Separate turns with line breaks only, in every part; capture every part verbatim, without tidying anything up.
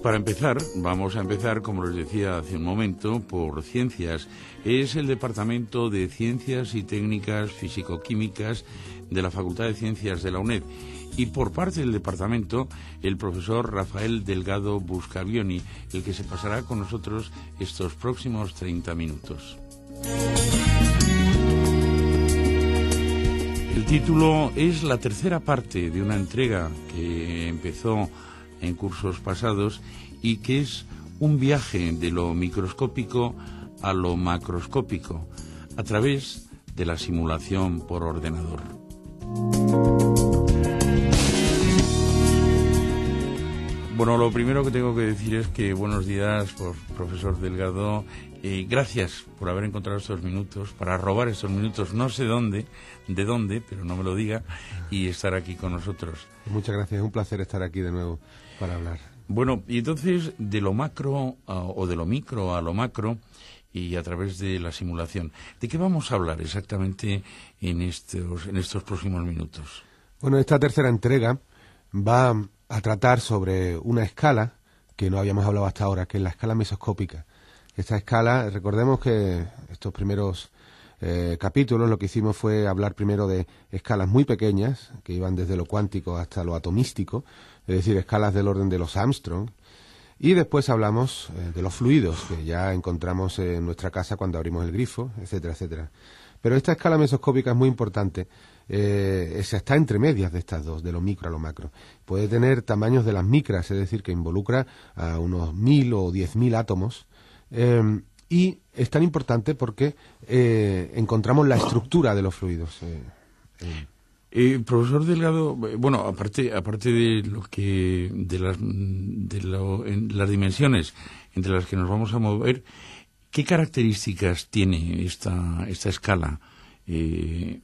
para empezar, vamos a empezar, como les decía hace un momento, por Ciencias. Es el Departamento de Ciencias y Técnicas Físico-Químicas de la Facultad de Ciencias de la UNED. Y por parte del departamento, el profesor Rafael Delgado Buscaglioni, el que se pasará con nosotros estos próximos treinta minutos. El título es la tercera parte de una entrega que empezó en cursos pasados y que es un viaje de lo microscópico a lo macroscópico a través de la simulación por ordenador. Bueno, lo primero que tengo que decir es que buenos días, profesor Delgado. Eh, gracias por haber encontrado estos minutos, para robar estos minutos, no sé dónde, de dónde, pero no me lo diga, y estar aquí con nosotros.
Muchas gracias, es un placer estar aquí de nuevo para hablar.
Bueno, y entonces de lo macro a, o de lo micro a lo macro y a través de la simulación. ¿De qué vamos a hablar exactamente en estos, en estos próximos minutos?
Bueno, esta tercera entrega va a tratar sobre una escala que no habíamos hablado hasta ahora, que es la escala mesoscópica. Esta escala, recordemos que estos primeros eh, capítulos lo que hicimos fue hablar primero de escalas muy pequeñas, que iban desde lo cuántico hasta lo atomístico, es decir, escalas del orden de los Armstrong, y después hablamos eh, de los fluidos, que ya encontramos en nuestra casa cuando abrimos el grifo, etcétera, etcétera. Pero esta escala mesoscópica es muy importante, eh, se está entre medias de estas dos, de lo micro a lo macro. Puede tener tamaños de las micras, es decir, que involucra a unos mil o diez mil átomos, eh, y es tan importante porque eh, encontramos la estructura de los fluidos. Eh, eh.
Eh, profesor Delgado, bueno, aparte aparte de lo que de las de lo, en las dimensiones entre las que nos vamos a mover, ¿qué características tiene esta esta escala eh,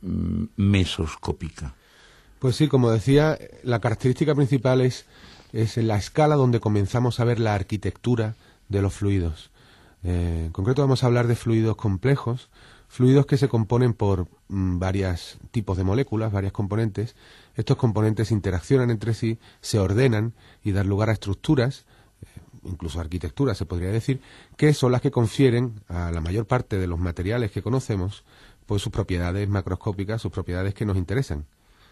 mesoscópica?
Pues sí, como decía, la característica principal es es en la escala donde comenzamos a ver la arquitectura de los fluidos. Eh, en concreto vamos a hablar de fluidos complejos, fluidos que se componen por mm, varios tipos de moléculas, varias componentes. Estos componentes interaccionan entre sí, se ordenan y dan lugar a estructuras, eh, incluso arquitecturas se podría decir, que son las que confieren a la mayor parte de los materiales que conocemos pues sus propiedades macroscópicas, sus propiedades que nos interesan.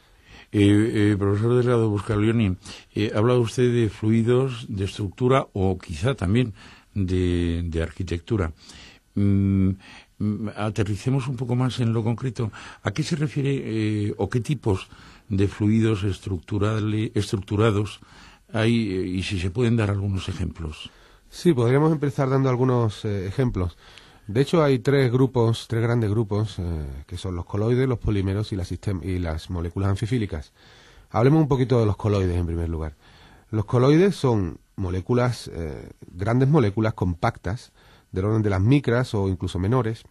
Eh, eh, profesor Delgado Buscaglioni, eh, habla usted de fluidos, de estructura o quizá también de, de arquitectura. Mm, aterricemos un poco más en lo concreto. ¿A qué se refiere eh, o qué tipos de fluidos estructurados hay eh, y si se pueden dar algunos ejemplos?
Sí, podríamos empezar dando algunos eh, ejemplos. De hecho, hay tres grupos, tres grandes grupos, eh, que son los coloides, los polímeros y, la sistem- y las moléculas anfifílicas. Hablemos un poquito de los coloides en primer lugar. Los coloides son moléculas, eh, grandes moléculas compactas, del orden de las micras o incluso menores.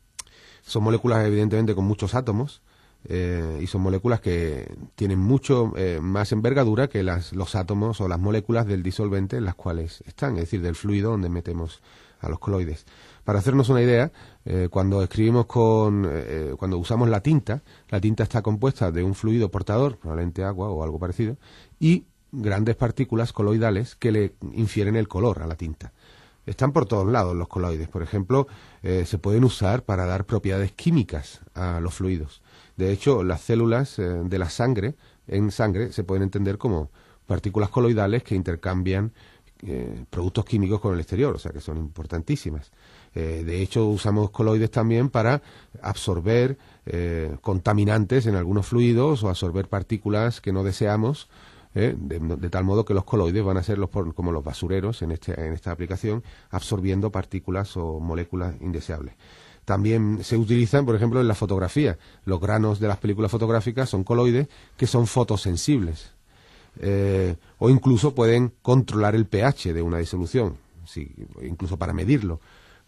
Son moléculas evidentemente con muchos átomos eh, y son moléculas que tienen mucho eh, más envergadura que las, los átomos o las moléculas del disolvente en las cuales están, es decir, del fluido donde metemos a los coloides. Para hacernos una idea, eh, cuando escribimos con, eh, cuando usamos la tinta, la tinta está compuesta de un fluido portador, probablemente agua o algo parecido, y grandes partículas coloidales que le infieren el color a la tinta. Están por todos lados los coloides. Por ejemplo, eh, se pueden usar para dar propiedades químicas a los fluidos. De hecho, las células eh, de la sangre, en sangre, se pueden entender como partículas coloidales que intercambian eh, productos químicos con el exterior, o sea que son importantísimas. Eh, de hecho, usamos coloides también para absorber eh, contaminantes en algunos fluidos o absorber partículas que no deseamos. ¿Eh? De, de tal modo que los coloides van a ser los, como los basureros en, este, en esta aplicación, absorbiendo partículas o moléculas indeseables. También se utilizan, por ejemplo, en la fotografía. Los granos de las películas fotográficas son coloides que son fotosensibles. Eh, o incluso pueden controlar el pH de una disolución, sí, incluso para medirlo.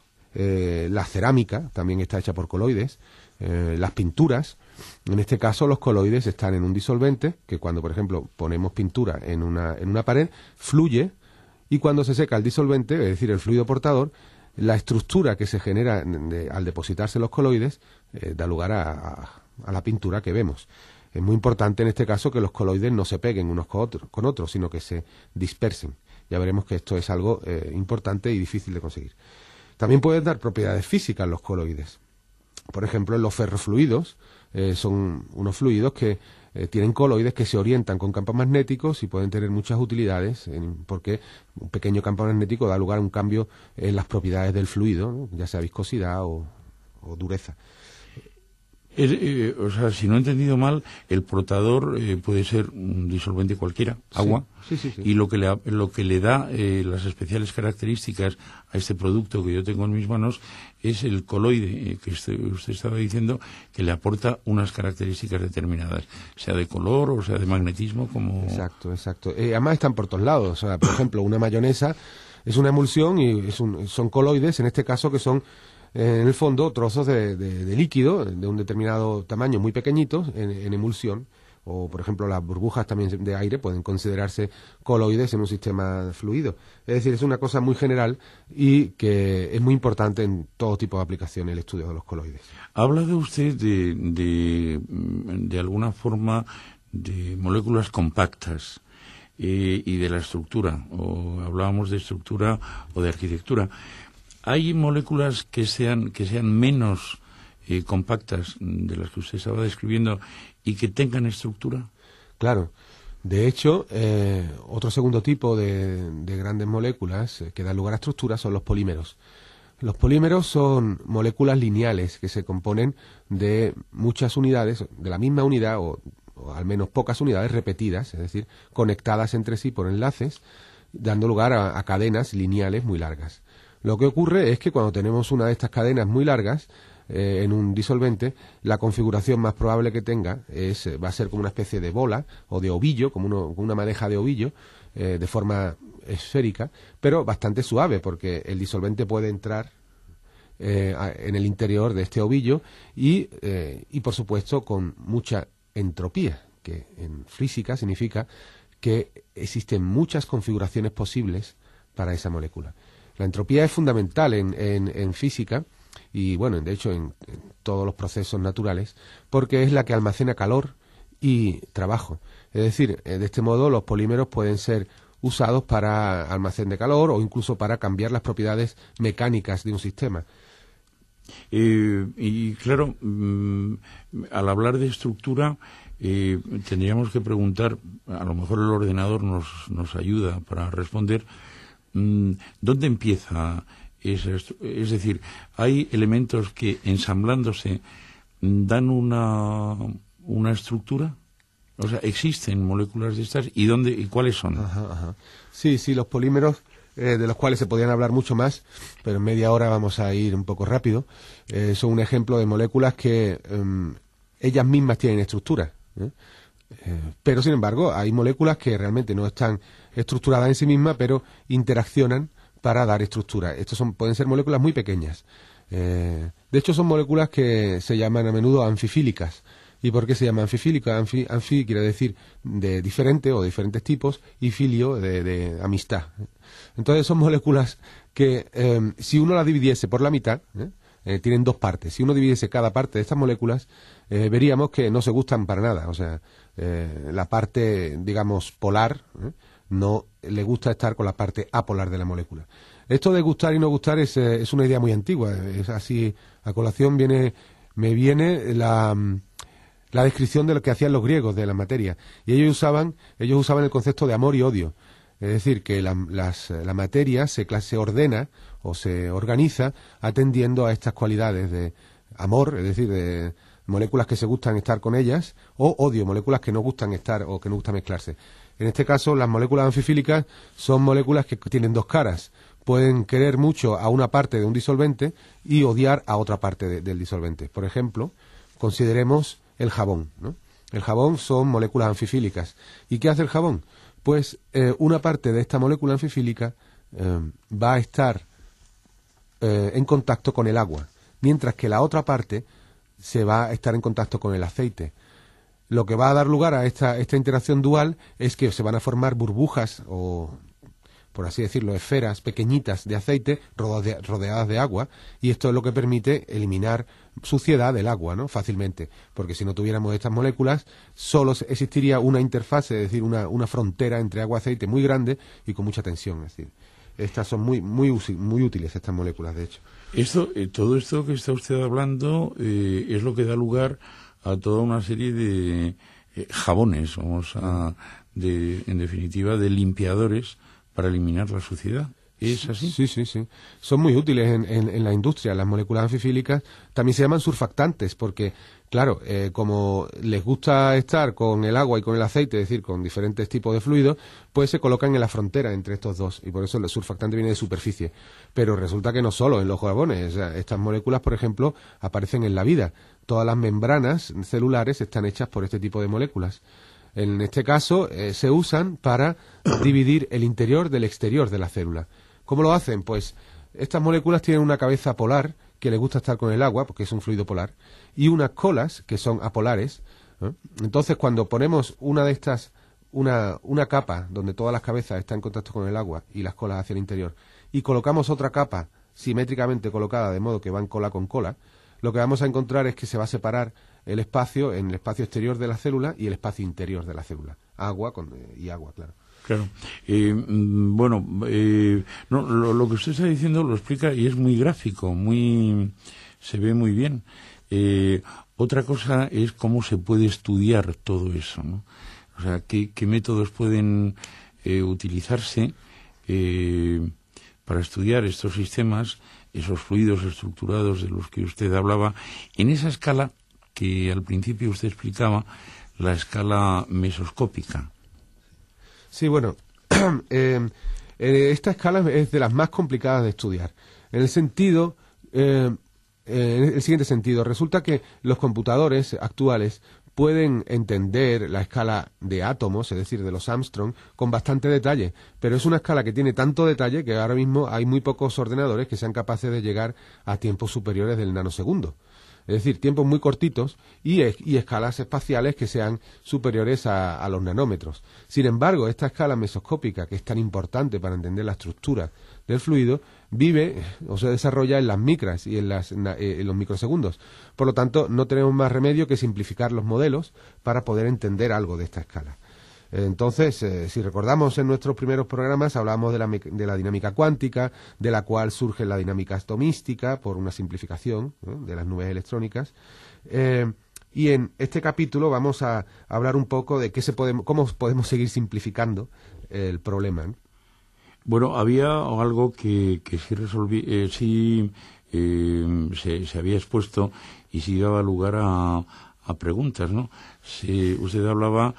Eh, la cerámica también está hecha por coloides. Eh, las pinturas, en este caso los coloides están en un disolvente que cuando, por ejemplo, ponemos pintura en una, en una pared, fluye, y cuando se seca el disolvente, es decir, el fluido portador, la estructura que se genera de, al depositarse los coloides eh, da lugar a, a, a la pintura que vemos. Es muy importante en este caso que los coloides no se peguen unos con otros, con otros, sino que se dispersen. ya veremos que esto es algo eh, importante y difícil de conseguir. También pueden dar propiedades físicas los coloides. Por ejemplo, en los ferrofluidos, eh, son unos fluidos que eh, tienen coloides que se orientan con campos magnéticos y pueden tener muchas utilidades, en, porque un pequeño campo magnético da lugar a un cambio en las propiedades del fluido, ¿no? Ya sea viscosidad o, o dureza.
Es, eh, o sea, si no he entendido mal, el portador eh, puede ser un disolvente cualquiera, agua,
sí, sí, sí, sí.
y lo que le, lo que le da eh, las especiales características a este producto que yo tengo en mis manos es el coloide, eh, que usted, usted estaba diciendo, que le aporta unas características determinadas, sea de color o sea de magnetismo, como...
Exacto, exacto. Eh, además están por todos lados. O sea, por ejemplo, una mayonesa es una emulsión y es un, son coloides, en este caso, que son en el fondo trozos de, de, de líquido de un determinado tamaño muy pequeñitos en, en emulsión, o por ejemplo las burbujas también de aire pueden considerarse coloides en un sistema fluido. Es decir, es una cosa muy general y que es muy importante en todo tipo de aplicaciones el estudio de los coloides.
¿Ha hablado usted de, de, de alguna forma de moléculas compactas eh, y de la estructura, o hablábamos de estructura o de arquitectura? ¿Hay moléculas que sean que sean menos eh, compactas de las que usted estaba describiendo y que tengan estructura?
Claro. De hecho, eh, otro segundo tipo de, de grandes moléculas eh, que dan lugar a estructuras son los polímeros. Los polímeros son moléculas lineales que se componen de muchas unidades, de la misma unidad o, o al menos pocas unidades repetidas, es decir, conectadas entre sí por enlaces, dando lugar a, a cadenas lineales muy largas. Lo que ocurre es que cuando tenemos una de estas cadenas muy largas eh, en un disolvente, la configuración más probable que tenga es va a ser como una especie de bola o de ovillo, como uno, una madeja de ovillo, eh, de forma esférica, pero bastante suave, porque el disolvente puede entrar eh, a, en el interior de este ovillo y, eh, y, por supuesto, con mucha entropía, que en física significa que existen muchas configuraciones posibles para esa molécula. La entropía es fundamental en, en, en física y, bueno, de hecho en, en todos los procesos naturales, porque es la que almacena calor y trabajo. Es decir, de este modo los polímeros pueden ser usados para almacén de calor o incluso para cambiar las propiedades mecánicas de un sistema.
Eh, y claro, mmm, al hablar de estructura, eh, tendríamos que preguntar, a lo mejor el ordenador nos, nos ayuda para responder, ¿dónde empieza esa estructura? Es decir, hay elementos que ensamblándose dan una, una estructura. O sea, ¿existen moléculas de estas? ¿Y dónde y cuáles son?
Ajá, ajá. Sí, sí, los polímeros, eh, de los cuales se podrían hablar mucho más, pero en media hora vamos a ir un poco rápido, eh, son un ejemplo de moléculas que eh, ellas mismas tienen estructura, ¿eh? Eh, pero, sin embargo, hay moléculas que realmente no están estructuradas en sí mismas, pero interaccionan para dar estructura. Estos son, pueden ser moléculas muy pequeñas. Eh, de hecho, son moléculas que se llaman a menudo anfifílicas. ¿Y por qué se llama anfifílica? Anfi, anfi quiere decir de diferente o de diferentes tipos, y filio de, de amistad. Entonces, son moléculas que, eh, si uno las dividiese por la mitad, ¿eh? Eh, tienen dos partes. Si uno dividiese cada parte de estas moléculas, eh, veríamos que no se gustan para nada. O sea, eh, la parte, digamos, polar, ¿eh? no le gusta estar con la parte apolar de la molécula. Esto de gustar y no gustar es, eh, es una idea muy antigua. Es así, a colación viene, me viene la, la descripción de lo que hacían los griegos de la materia. Y ellos usaban, ellos usaban el concepto de amor y odio. Es decir, que la, las, la materia se, se ordena o se organiza atendiendo a estas cualidades de amor, es decir, de moléculas que se gustan estar con ellas, o odio, moléculas que no gustan estar o que no gustan mezclarse. En este caso, las moléculas anfifílicas son moléculas que tienen dos caras. Pueden querer mucho a una parte de un disolvente y odiar a otra parte de, del disolvente. Por ejemplo, consideremos el jabón, ¿no? El jabón son moléculas anfifílicas. ¿Y qué hace el jabón? Pues eh, una parte de esta molécula anfifílica eh, va a estar eh, en contacto con el agua, mientras que la otra parte se va a estar en contacto con el aceite. Lo que va a dar lugar a esta, esta interacción dual es que se van a formar burbujas o por así decirlo, esferas pequeñitas de aceite rodea- rodeadas de agua, y esto es lo que permite eliminar suciedad del agua, ¿no? Fácilmente, porque si no tuviéramos estas moléculas, solo existiría una interfase, es decir, una, una frontera entre agua y aceite muy grande y con mucha tensión, es decir, estas son muy muy útil, muy útiles estas moléculas, de hecho.
Esto, eh, todo esto que está usted hablando eh, es lo que da lugar a toda una serie de eh, jabones, vamos a, de, en definitiva, de limpiadores para eliminar la suciedad. ¿Es así?
Sí, sí, sí. Son muy útiles en, en, en la industria. Las moléculas anfifílicas también se llaman surfactantes porque, claro, eh, como les gusta estar con el agua y con el aceite, es decir, con diferentes tipos de fluidos, pues se colocan en la frontera entre estos dos, y por eso el surfactante viene de superficie. Pero resulta que no solo en los jabones. O sea, estas moléculas, por ejemplo, aparecen en la vida. Todas las membranas celulares están hechas por este tipo de moléculas. En este caso, eh, se usan para dividir el interior del exterior de la célula. ¿Cómo lo hacen? Pues estas moléculas tienen una cabeza polar que le gusta estar con el agua, porque es un fluido polar, y unas colas que son apolares, ¿eh? Entonces, cuando ponemos una de estas, una, una capa donde todas las cabezas están en contacto con el agua y las colas hacia el interior, y colocamos otra capa simétricamente colocada de modo que van cola con cola, lo que vamos a encontrar es que se va a separar el espacio en el espacio exterior de la célula y el espacio interior de la célula. Agua con, eh, y agua, claro.
Claro. Eh, bueno, eh, no, lo, lo que usted está diciendo lo explica y es muy gráfico, muy se ve muy bien. Eh, otra cosa es cómo se puede estudiar todo eso, ¿no? O sea, qué, qué métodos pueden eh, utilizarse eh, para estudiar estos sistemas, esos fluidos estructurados de los que usted hablaba, en esa escala que al principio usted explicaba, la escala mesoscópica.
Sí, bueno, eh, eh, esta escala es de las más complicadas de estudiar. En el sentido, eh, eh, en el siguiente sentido, resulta que los computadores actuales pueden entender la escala de átomos, es decir, de los Armstrong, con bastante detalle, pero es una escala que tiene tanto detalle que ahora mismo hay muy pocos ordenadores que sean capaces de llegar a tiempos superiores del nanosegundo. Es decir, tiempos muy cortitos y, y escalas espaciales que sean superiores a, a los nanómetros. Sin embargo, esta escala mesoscópica, que es tan importante para entender la estructura del fluido, vive o se desarrolla en las micras y en, las, en, en los microsegundos. Por lo tanto, no tenemos más remedio que simplificar los modelos para poder entender algo de esta escala. Entonces, eh, si recordamos en nuestros primeros programas, hablábamos de la, de la dinámica cuántica, de la cual surge la dinámica atomística por una simplificación, ¿no?, de las nubes electrónicas. Eh, y en este capítulo vamos a hablar un poco de qué se podemos, cómo podemos seguir simplificando el problema, ¿no?
Bueno, había algo que, que sí, resolví, eh, sí eh, se, se había expuesto y sí daba lugar a, a preguntas, ¿no? Si usted hablaba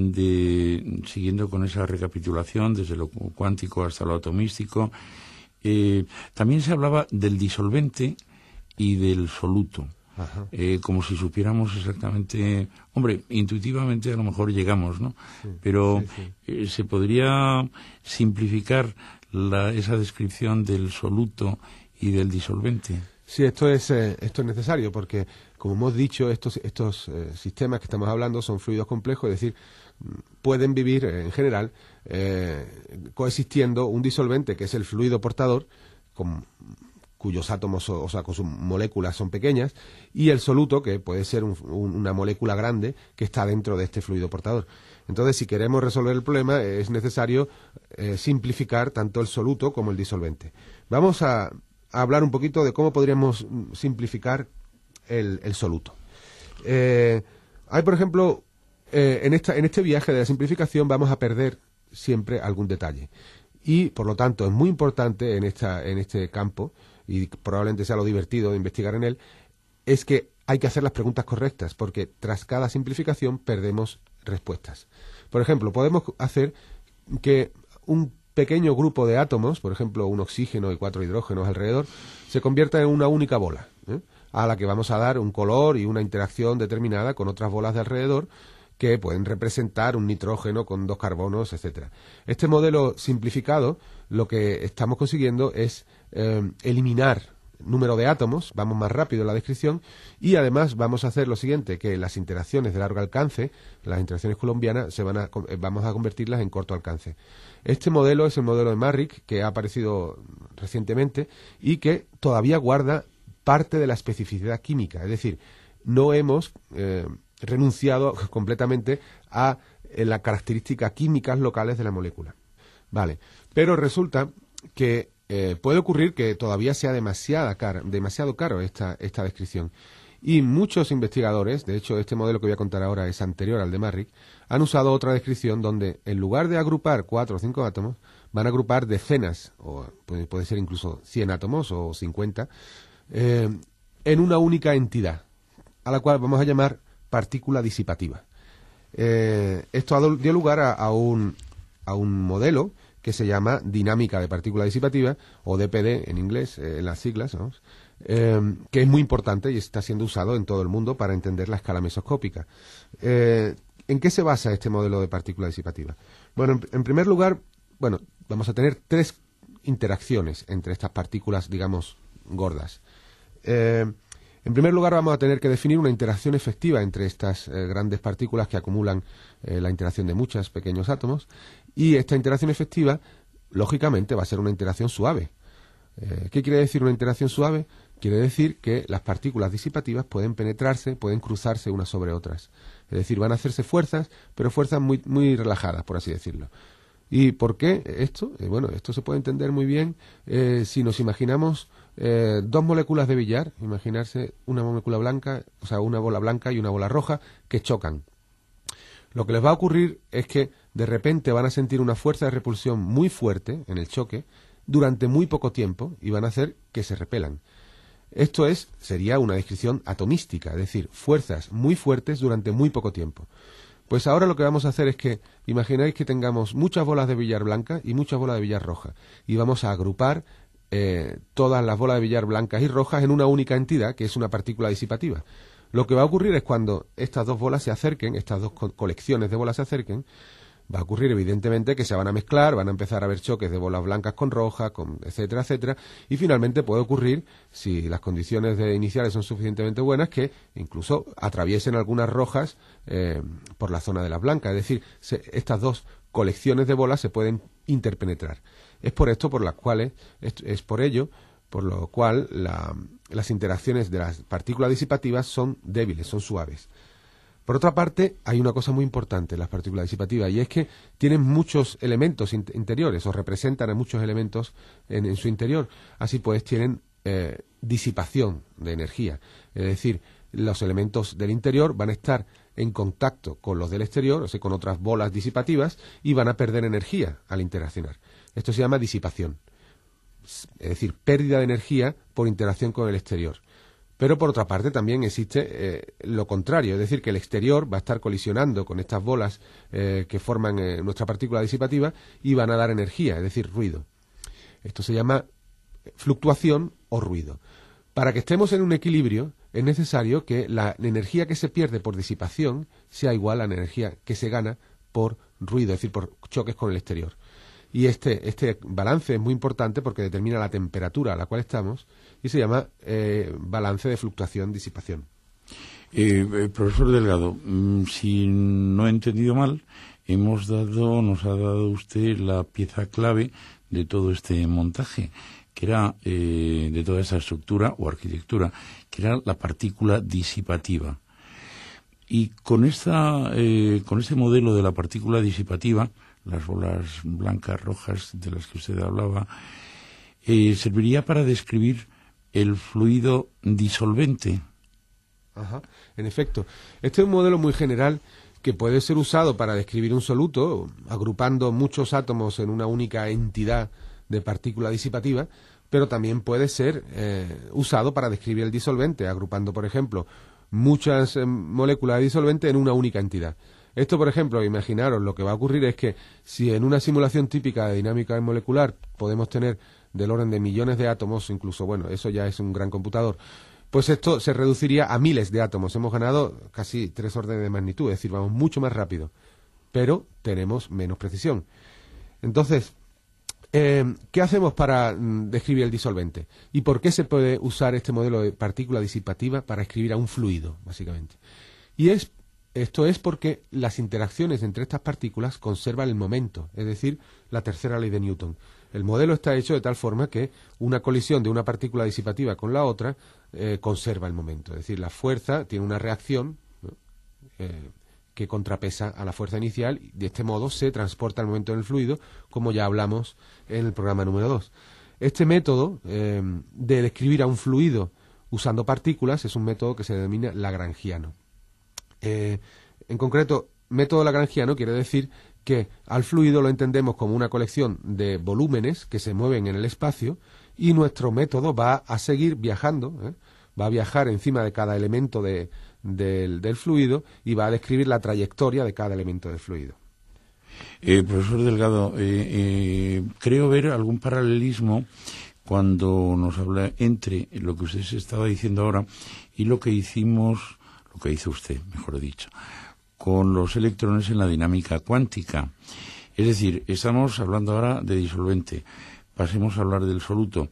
de, siguiendo con esa recapitulación desde lo cuántico hasta lo atomístico, eh, también se hablaba del disolvente y del soluto, eh, como si supiéramos exactamente, hombre, intuitivamente a lo mejor llegamos, ¿no? Sí, pero sí, sí. Eh, se podría simplificar la, esa descripción del soluto y del disolvente.
Sí, esto es eh, esto es necesario porque, como hemos dicho, estos estos eh, sistemas que estamos hablando son fluidos complejos, es decir, pueden vivir eh, en general eh, coexistiendo un disolvente que es el fluido portador, con, cuyos átomos, o, o sea, con sus moléculas son pequeñas, y el soluto, que puede ser un, un, una molécula grande que está dentro de este fluido portador. Entonces, si queremos resolver el problema, eh, es necesario eh, simplificar tanto el soluto como el disolvente. Vamos a a hablar un poquito de cómo podríamos simplificar el, el soluto. Eh, hay, por ejemplo, eh, en, esta, en este viaje de la simplificación vamos a perder siempre algún detalle. Y, por lo tanto, es muy importante en, esta, en este campo, y probablemente sea lo divertido de investigar en él, es que hay que hacer las preguntas correctas, porque tras cada simplificación perdemos respuestas. Por ejemplo, podemos hacer que un pequeño grupo de átomos, por ejemplo un oxígeno y cuatro hidrógenos alrededor, se convierta en una única bola, ¿eh?, a la que vamos a dar un color y una interacción determinada con otras bolas de alrededor que pueden representar un nitrógeno con dos carbonos, etcétera. Este modelo simplificado, lo que estamos consiguiendo es eh, eliminar número de átomos, vamos más rápido en la descripción, y además vamos a hacer lo siguiente, que las interacciones de largo alcance, las interacciones coulombianas, se van a, vamos a convertirlas en corto alcance. Este modelo es el modelo de Marrick, que ha aparecido recientemente y que todavía guarda parte de la especificidad química, es decir, no hemos eh, renunciado completamente a eh, las características químicas locales de la molécula. Vale, pero resulta que eh, puede ocurrir que todavía sea demasiada cara, demasiado caro esta, esta descripción. Y muchos investigadores, de hecho este modelo que voy a contar ahora es anterior al de Marrick, han usado otra descripción donde en lugar de agrupar cuatro o cinco átomos, van a agrupar decenas, o puede, puede ser incluso cien átomos o cincuenta, eh, en una única entidad, a la cual vamos a llamar partícula disipativa. Eh, esto dio lugar a, a, un, a un modelo que se llama dinámica de partícula disipativa, o D P D en inglés, eh, en las siglas, ¿no? eh, que es muy importante y está siendo usado en todo el mundo para entender la escala mesoscópica. Eh, ¿En qué se basa este modelo de partícula disipativa? Bueno, en, en primer lugar, bueno, vamos a tener tres interacciones entre estas partículas, digamos, gordas. Eh, En primer lugar, vamos a tener que definir una interacción efectiva entre estas eh, grandes partículas que acumulan eh, la interacción de muchos pequeños átomos, y esta interacción efectiva, lógicamente, va a ser una interacción suave. Eh, ¿Qué quiere decir una interacción suave? Quiere decir que las partículas disipativas pueden penetrarse, pueden cruzarse unas sobre otras. Es decir, van a hacerse fuerzas, pero fuerzas muy, muy relajadas, por así decirlo. ¿Y por qué esto? Eh, bueno, esto se puede entender muy bien eh, si nos imaginamos eh, dos moléculas de billar, imaginarse una molécula blanca, o sea, una bola blanca y una bola roja, que chocan. Lo que les va a ocurrir es que de repente van a sentir una fuerza de repulsión muy fuerte en el choque durante muy poco tiempo y van a hacer que se repelan. Esto es, sería una descripción atomística, es decir, fuerzas muy fuertes durante muy poco tiempo. Pues ahora lo que vamos a hacer es que, imagináis que tengamos muchas bolas de billar blanca y muchas bolas de billar roja, y vamos a agrupar eh, todas las bolas de billar blancas y rojas en una única entidad, que es una partícula disipativa. Lo que va a ocurrir es cuando estas dos bolas se acerquen, estas dos co colecciones de bolas se acerquen, va a ocurrir evidentemente que se van a mezclar, van a empezar a haber choques de bolas blancas con rojas, con etcétera, etcétera, y finalmente puede ocurrir, si las condiciones de iniciales son suficientemente buenas, que incluso atraviesen algunas rojas eh, por la zona de las blancas, es decir, se, estas dos colecciones de bolas se pueden interpenetrar. Es por esto por las cuales, es, es por ello, por lo cual la, las interacciones de las partículas disipativas son débiles, son suaves. Por otra parte, hay una cosa muy importante en las partículas disipativas, y es que tienen muchos elementos in interiores, o representan a muchos elementos en, en su interior. Así pues, tienen eh, disipación de energía. Es decir, los elementos del interior van a estar en contacto con los del exterior, o sea, con otras bolas disipativas, y van a perder energía al interaccionar. Esto se llama disipación. Es decir, pérdida de energía por interacción con el exterior. Pero por otra parte también existe eh, lo contrario, es decir, que el exterior va a estar colisionando con estas bolas eh, que forman eh, nuestra partícula disipativa y van a dar energía, es decir, ruido. Esto se llama fluctuación o ruido. Para que estemos en un equilibrio es necesario que la energía que se pierde por disipación sea igual a la energía que se gana por ruido, es decir, por choques con el exterior. Y este, este balance es muy importante porque determina la temperatura a la cual estamos y se llama eh, balance de fluctuación-disipación.
Eh, eh, profesor Delgado, mmm, si no he entendido mal, hemos dado, nos ha dado usted la pieza clave de todo este montaje, que era, eh, de toda esa estructura o arquitectura, que era la partícula disipativa. Y con esta, eh, con este modelo de la partícula disipativa, las bolas blancas, rojas de las que usted hablaba, eh, serviría para describir el fluido disolvente.
Ajá, en efecto. Este es un modelo muy general que puede ser usado para describir un soluto, agrupando muchos átomos en una única entidad de partícula disipativa, pero también puede ser eh, usado para describir el disolvente, agrupando, por ejemplo, muchas eh, moléculas de disolvente en una única entidad. Esto, por ejemplo, imaginaros, lo que va a ocurrir es que si en una simulación típica de dinámica molecular podemos tener del orden de millones de átomos, incluso, bueno, eso ya es un gran computador, pues esto se reduciría a miles de átomos. Hemos ganado casi tres órdenes de magnitud, es decir, vamos mucho más rápido, pero tenemos menos precisión. Entonces, Eh, ¿Qué hacemos para mm, describir el disolvente? ¿Y por qué se puede usar este modelo de partícula disipativa para escribir a un fluido, básicamente? Y es, esto es porque las interacciones entre estas partículas conservan el momento, es decir, la tercera ley de Newton. El modelo está hecho de tal forma que una colisión de una partícula disipativa con la otra eh, conserva el momento. Es decir, la fuerza tiene una reacción, ¿no? eh, que contrapesa a la fuerza inicial, y de este modo se transporta el momento en el fluido, como ya hablamos en el programa número dos. Este método eh, de describir a un fluido usando partículas es un método que se denomina lagrangiano. Eh, en concreto, método lagrangiano quiere decir que al fluido lo entendemos como una colección de volúmenes que se mueven en el espacio, y nuestro método va a seguir viajando, ¿eh? va a viajar encima de cada elemento de Del, del fluido, y va a describir la trayectoria de cada elemento del fluido.
Eh, profesor Delgado, eh, eh, creo ver algún paralelismo cuando nos habla entre lo que usted se estaba diciendo ahora y lo que hicimos, lo que hizo usted, mejor dicho, con los electrones en la dinámica cuántica. Es decir, estamos hablando ahora de disolvente, pasemos a hablar del soluto.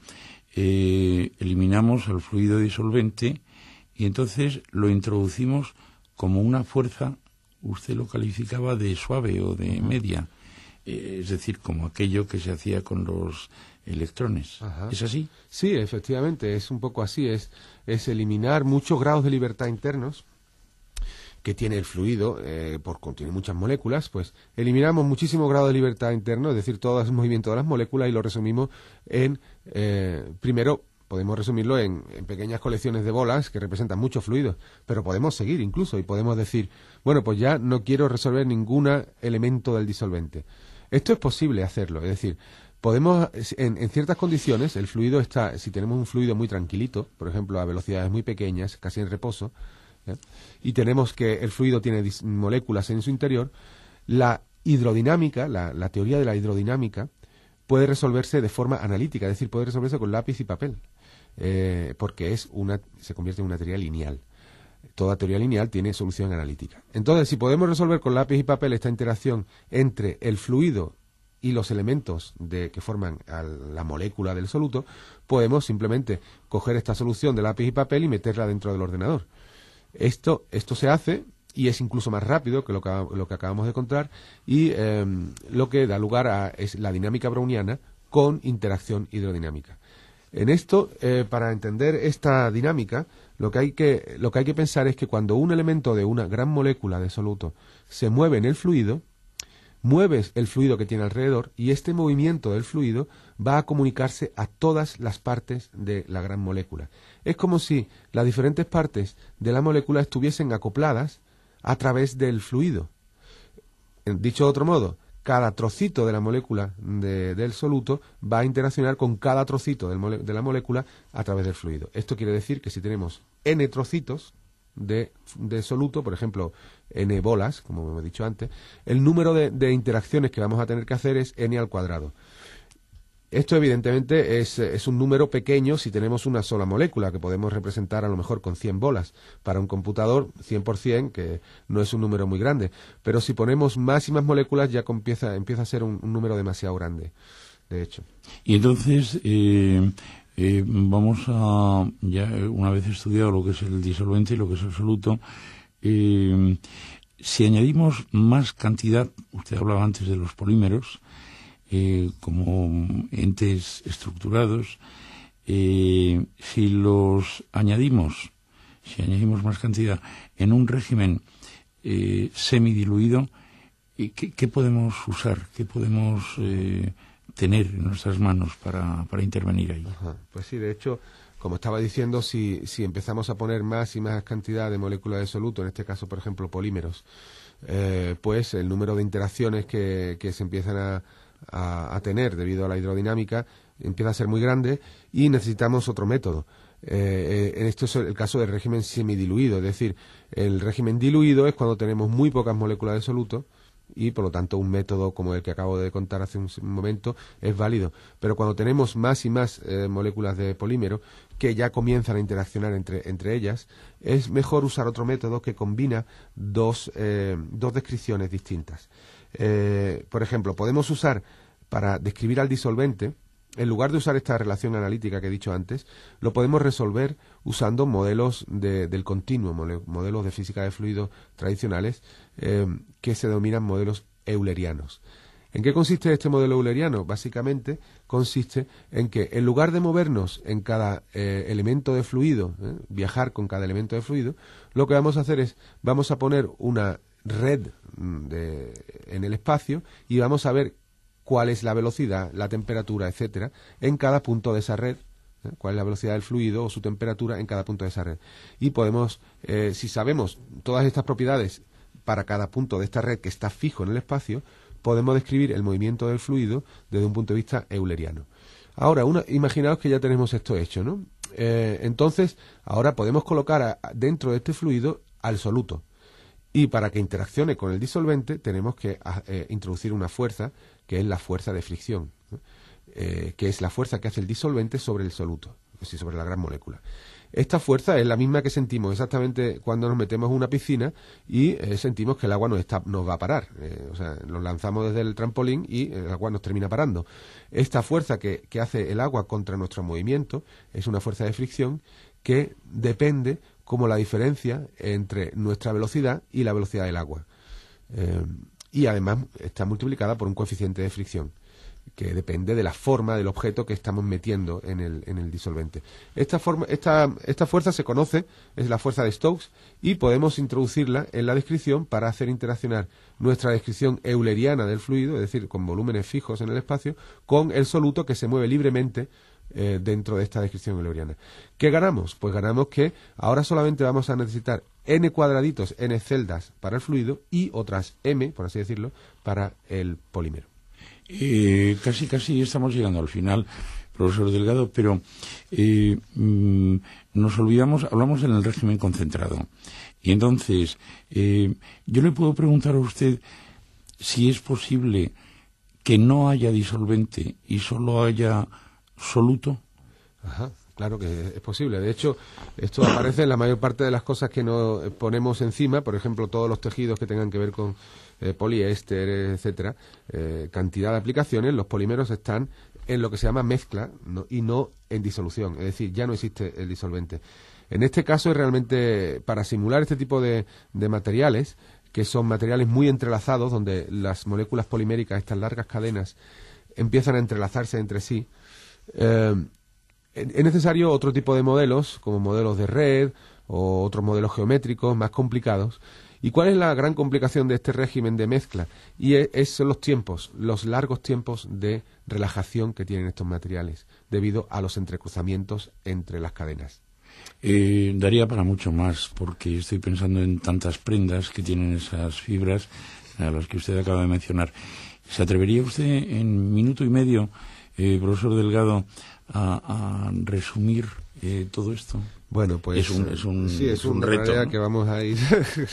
Eh, eliminamos al fluido disolvente y entonces lo introducimos como una fuerza, usted lo calificaba de suave o de media, eh, es decir, como aquello que se hacía con los electrones. Ajá. ¿Es así?
Sí, efectivamente, es un poco así, es, es eliminar muchos grados de libertad internos que tiene el fluido, eh, porque tiene muchas moléculas, pues eliminamos muchísimos grados de libertad interno, es decir, todo el movimiento de las moléculas, y lo resumimos en, eh, primero, podemos resumirlo en, en pequeñas colecciones de bolas que representan muchos fluidos, pero podemos seguir incluso y podemos decir, bueno, pues ya no quiero resolver ningún elemento del disolvente. Esto es posible hacerlo, es decir, podemos, en, en ciertas condiciones, el fluido está, si tenemos un fluido muy tranquilito, por ejemplo, a velocidades muy pequeñas, casi en reposo, ¿eh? y tenemos que el fluido tiene moléculas en su interior, la hidrodinámica, la, la teoría de la hidrodinámica, puede resolverse de forma analítica, es decir, puede resolverse con lápiz y papel, eh, porque es una, se convierte en una teoría lineal. Toda teoría lineal tiene solución analítica. Entonces, si podemos resolver con lápiz y papel esta interacción entre el fluido y los elementos de, que forman a la molécula del soluto, podemos simplemente coger esta solución de lápiz y papel y meterla dentro del ordenador. Esto, esto se hace, y es incluso más rápido que lo que, lo que acabamos de contar, y eh, lo que da lugar a es la dinámica browniana con interacción hidrodinámica. En esto, eh, para entender esta dinámica, lo que hay que lo que hay que pensar es que cuando un elemento de una gran molécula de soluto se mueve en el fluido, mueves el fluido que tiene alrededor, y este movimiento del fluido va a comunicarse a todas las partes de la gran molécula. Es como si las diferentes partes de la molécula estuviesen acopladas a través del fluido. Dicho de otro modo, cada trocito de la molécula de, del soluto va a interaccionar con cada trocito del mole, de la molécula a través del fluido. Esto quiere decir que si tenemos n trocitos de, de soluto, por ejemplo, n bolas, como hemos dicho antes, el número de, de interacciones que vamos a tener que hacer es n al cuadrado. Esto evidentemente es, es un número pequeño si tenemos una sola molécula, que podemos representar a lo mejor con cien bolas. Para un computador, cien por cien, que no es un número muy grande. Pero si ponemos más y más moléculas, ya empieza, empieza a ser un, un número demasiado grande, de hecho.
Y entonces, eh, eh, vamos a, ya una vez estudiado lo que es el disolvente y lo que es el soluto, eh, si añadimos más cantidad, usted hablaba antes de los polímeros, Eh, como entes estructurados, eh, si los añadimos, si añadimos más cantidad en un régimen eh, semidiluido, ¿qué, ¿qué podemos usar? ¿Qué podemos eh, tener en nuestras manos para, para intervenir ahí?
Ajá. Pues sí, de hecho, como estaba diciendo, si, si empezamos a poner más y más cantidad de moléculas de soluto, en este caso, por ejemplo, polímeros, eh, pues el número de interacciones que, que se empiezan a A, a tener debido a la hidrodinámica empieza a ser muy grande, y necesitamos otro método. Eh, eh, esto es el caso del régimen semidiluido, es decir, el régimen diluido es cuando tenemos muy pocas moléculas de soluto, y por lo tanto un método como el que acabo de contar hace un momento es válido. Pero cuando tenemos más y más eh, moléculas de polímero que ya comienzan a interaccionar entre, entre ellas, es mejor usar otro método que combina dos, eh, dos descripciones distintas. Eh, por ejemplo, podemos usar para describir al disolvente, en lugar de usar esta relación analítica que he dicho antes, lo podemos resolver usando modelos de, del continuo, modelos de física de fluidos tradicionales eh, que se denominan modelos eulerianos. ¿En qué consiste este modelo euleriano? Básicamente consiste en que en lugar de movernos en cada eh, elemento de fluido, eh, viajar con cada elemento de fluido, lo que vamos a hacer es, vamos a poner una red de, en el espacio y vamos a ver cuál es la velocidad, la temperatura, etcétera, en cada punto de esa red, ¿eh? cuál es la velocidad del fluido o su temperatura en cada punto de esa red. Y podemos, eh, si sabemos todas estas propiedades para cada punto de esta red que está fijo en el espacio, podemos describir el movimiento del fluido desde un punto de vista euleriano. Ahora, una, imaginaos que ya tenemos esto hecho, ¿no? Eh, entonces, ahora podemos colocar a, a, dentro de este fluido al soluto. Y para que interaccione con el disolvente tenemos que a, eh, introducir una fuerza, que es la fuerza de fricción, ¿no? eh, que es la fuerza que hace el disolvente sobre el soluto, es decir, sobre la gran molécula. Esta fuerza es la misma que sentimos exactamente cuando nos metemos en una piscina y eh, sentimos que el agua nos, está, nos va a parar. Eh, o sea, nos lanzamos desde el trampolín y el agua nos termina parando. Esta fuerza que, que hace el agua contra nuestro movimiento es una fuerza de fricción que depende como la diferencia entre nuestra velocidad y la velocidad del agua. Eh, y además está multiplicada por un coeficiente de fricción que depende de la forma del objeto que estamos metiendo en el, en el disolvente. Esta, forma, esta, esta fuerza se conoce, es la fuerza de Stokes, y podemos introducirla en la descripción para hacer interaccionar nuestra descripción euleriana del fluido, es decir, con volúmenes fijos en el espacio, con el soluto que se mueve libremente eh, dentro de esta descripción euleriana. ¿Qué ganamos? Pues ganamos que ahora solamente vamos a necesitar n cuadraditos, n celdas para el fluido y otras m, por así decirlo, para el polímero.
Eh, casi, casi estamos llegando al final, profesor Delgado, pero eh, mm, nos olvidamos, hablamos en el régimen concentrado. Y entonces, eh, yo le puedo preguntar a usted si es posible que no haya disolvente y solo haya soluto.
Ajá. Claro que es posible. De hecho, esto aparece en la mayor parte de las cosas que nos ponemos encima, por ejemplo, todos los tejidos que tengan que ver con eh, poliéster, etcétera, eh, cantidad de aplicaciones, los polímeros están en lo que se llama mezcla, ¿no? Y no en disolución, es decir, ya no existe el disolvente. En este caso es realmente para simular este tipo de, de materiales, que son materiales muy entrelazados, donde las moléculas poliméricas, estas largas cadenas, empiezan a entrelazarse entre sí. Eh, Es necesario otro tipo de modelos, como modelos de red o otros modelos geométricos más complicados. ¿Y cuál es la gran complicación de este régimen de mezcla? Y es, es son los tiempos, los largos tiempos de relajación que tienen estos materiales, debido a los entrecruzamientos entre las cadenas.
Eh, daría para mucho más, porque estoy pensando en tantas prendas que tienen esas fibras a las que usted acaba de mencionar. ¿Se atrevería usted en minuto y medio, eh, profesor Delgado, A, a resumir eh, todo esto?
Bueno, pues
es un, es un,
sí, es,
es un
una
reto,
realidad,
¿no?
Que vamos a ir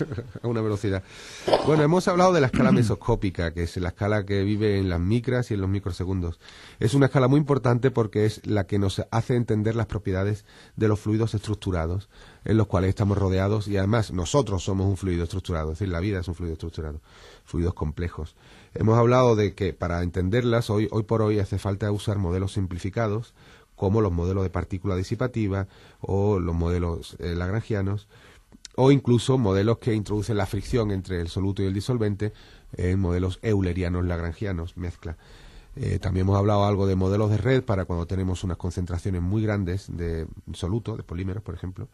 a una velocidad. Bueno, hemos hablado de la escala mesoscópica, que es la escala que vive en las micras y en los microsegundos. Es una escala muy importante porque es la que nos hace entender las propiedades de los fluidos estructurados, en los cuales estamos rodeados, y además nosotros somos un fluido estructurado, es decir, la vida es un fluido estructurado, fluidos complejos. Hemos hablado de que para entenderlas, hoy, hoy por hoy hace falta usar modelos simplificados, como los modelos de partícula disipativa o los modelos eh, lagrangianos, o incluso modelos que introducen la fricción entre el soluto y el disolvente en modelos eulerianos lagrangianos, mezcla. Eh, también hemos hablado algo de modelos de red para cuando tenemos unas concentraciones muy grandes de soluto, de polímeros, por ejemplo.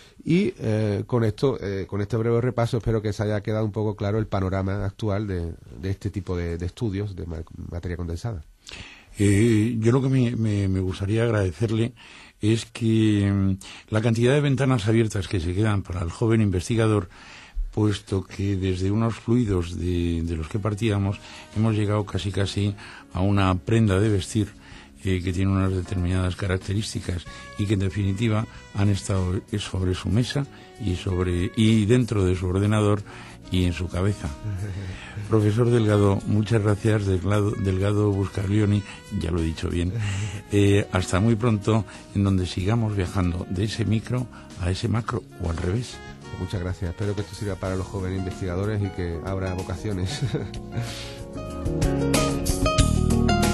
Y eh, con esto, eh, con este breve repaso, espero que se haya quedado un poco claro el panorama actual de, de este tipo de, de estudios de ma- materia condensada.
Eh, yo lo que me, me, me gustaría agradecerle es que mm, la cantidad de ventanas abiertas que se quedan para el joven investigador, puesto que desde unos fluidos de, de los que partíamos hemos llegado casi casi a una prenda de vestir eh, que tiene unas determinadas características y que en definitiva han estado sobre su mesa y sobre y dentro de su ordenador y en su cabeza. Profesor Delgado, muchas gracias. Delgado, Delgado Buscaglioni, ya lo he dicho bien. Eh, hasta muy pronto, en donde sigamos viajando de ese micro a ese macro o al revés.
Muchas gracias. Espero que esto sirva para los jóvenes investigadores y que abra vocaciones.